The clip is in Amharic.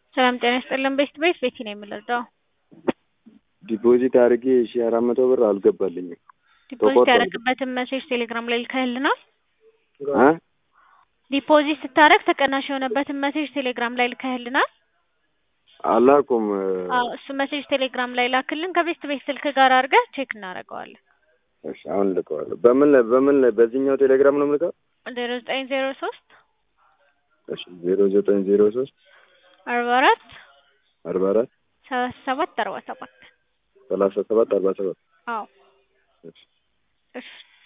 ሰላም ጤና ይስጥልን። ቤቲ ነው የምንረዳው። ዲፖዚት አድርጌ 1400 ብር አልገባልኝም። ዲፖዚት ያደረግበትን ሜሴጅ ቴሌግራም ላይ ልከህልናል? አ ዲፖዚት ስታረግ ተቀናሽ የሆነበትን ሜሴጅ ቴሌግራም ላይ ልከህልናል? አላኩም። እሱ ሜሴጅ ቴሌግራም ላይ ላክልን። ከቤት ስልክ ጋር አድርገህ ቼክ እናደርገዋለን። እሺ አሁን ልከዋለሁ። በምን በዚህኛው ቴሌግራም ነው የምልከው? 0903 እሺ 0903 44 44 77 47 37 47 አዎ እሺ እሺ